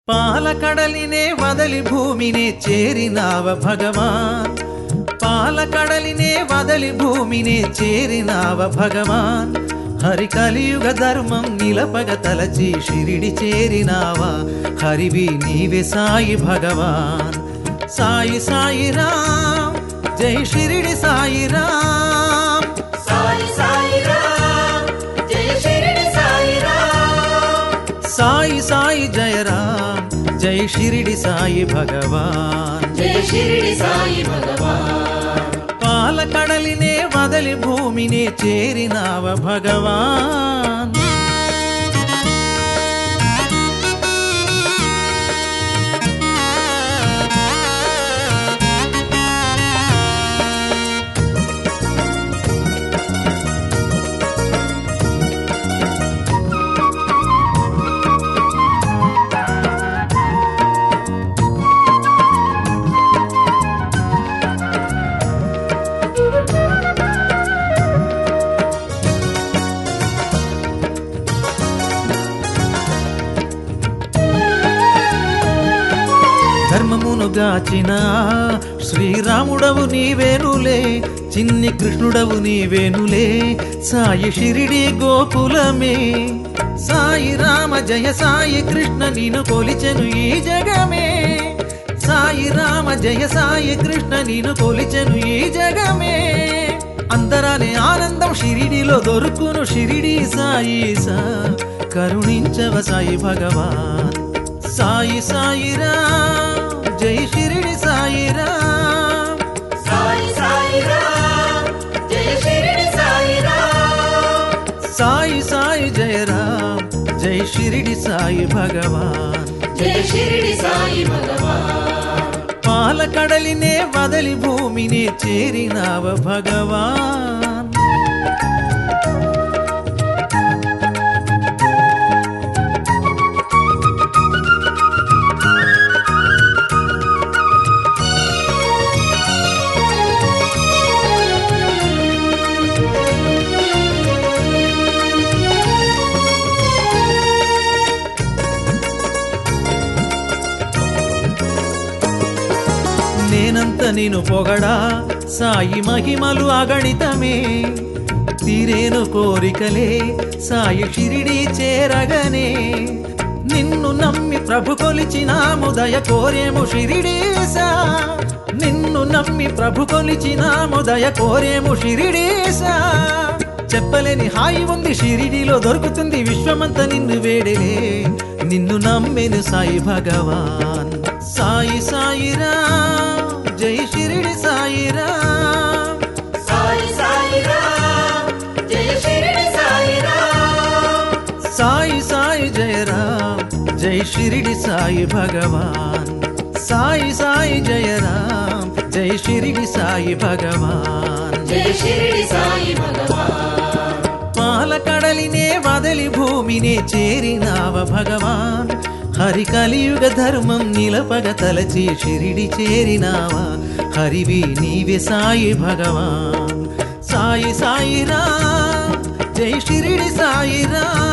పాలకడలినే వదలి భూమినే చేరినావ భగవాన్, పాలకడలినే వదలి భూమినే చేరినావ భగవాన్. హరి కలియుగ ధర్మం నిలపగ తలచి షిరిడి చేరినావా, హరివి నీవే సాయి భగవాన్. సాయి సాయి రామ్, జై షిరిడి సాయి రామ్. సాయి సాయి రామ్, జయ షిరిడి సాయి రామ్. సాయి సాయి జయ రామ్, జై షిరిడి సాయి భగవాన్. జయ షిరిడి సాయి భగవాన్. పాలకడలినే వదలి భూమినే చేరినావ భగవాన్. ధర్మమును గాచిన శ్రీరాముడవు నీవేనులే, చిన్ని కృష్ణుడవు నీవేనులే, సాయి షిరిడి గోకులమే. సాయి రామ జయ సాయి కృష్ణ నిన్ను కొలిచెను ఈ జగమే. సాయి రామ జయ సాయి కృష్ణ నిన్ను కొలిచెను ఈ జగమే. అందరానే ఆనందం షిరిడిలో దొరుకును షిరిడి సాయి సా, కరుణించవ సాయి భగవాన్. సాయి సాయి రామ్, జై షిరిడి సాయి రామ్. సాయి సాయి రామ్, జయ షిరిడి సాయి రామ్. సాయి సాయి జయ రామ్, జై షిరిడి సాయి భగవాన్. జయ షిరిడి సాయి భగవాన్. పాలకడలినే వదలి భూమినే చేరినావ భగవాన్. నేనంత నిను పొగడా సాయి మహిమలు అగణితమే, తీరేను కోరికలే సాయి షిరిడి చేరగనే. నిన్ను నమ్మి ప్రభు కొలిచినాము దయ కోరేము షిరిడీసా, నిన్ను నమ్మి ప్రభు కొలిచినాము దయ కోరేము షిరిడీసా. చెప్పలేని హాయి ఉంది షిరిడిలో దొరుకుతుంది విశ్వమంత నిన్ను వేడిలే, నిన్ను నమ్మెను సాయి భగవాన్. సాయి సాయి రామ్, జై షిరిడి సాయి రామ్. సాయి సాయి రామ్, జయ షిరిడి సాయి రామ్. సాయి సాయి జయ రామ్, జై షిరిడి సాయి భగవాన్. సాయి సాయి జయ రామ్, జై షిరిడి సాయి భగవాన్. జయ షిరిడి సాయి భగవాన్. పాలకడలినే వదలి భూమినే చేరినావ భగవాన్. హరి కలియుగ ధర్మం నిలపగ తలచి షిరిడి చేరినావా, హరివి నీవే సాయి భగవాన్. సాయి సాయి రామ్, జై షిరిడి సాయి రామ్.